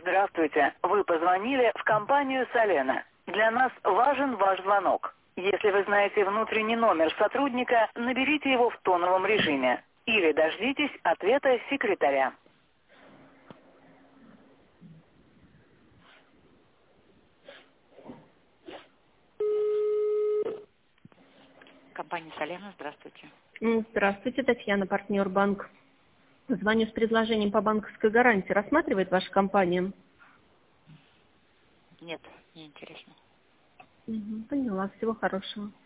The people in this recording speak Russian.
Здравствуйте. Вы позвонили в компанию «Солена». Для нас важен ваш звонок. Если вы знаете внутренний номер сотрудника, наберите его в тоновом режиме. Или дождитесь ответа секретаря. Компания «Солена», здравствуйте. Здравствуйте, Татьяна, партнер банк. Звоню с предложением по банковской гарантии. Рассматривает ваша компания? Нет, не интересно. Поняла. Всего хорошего.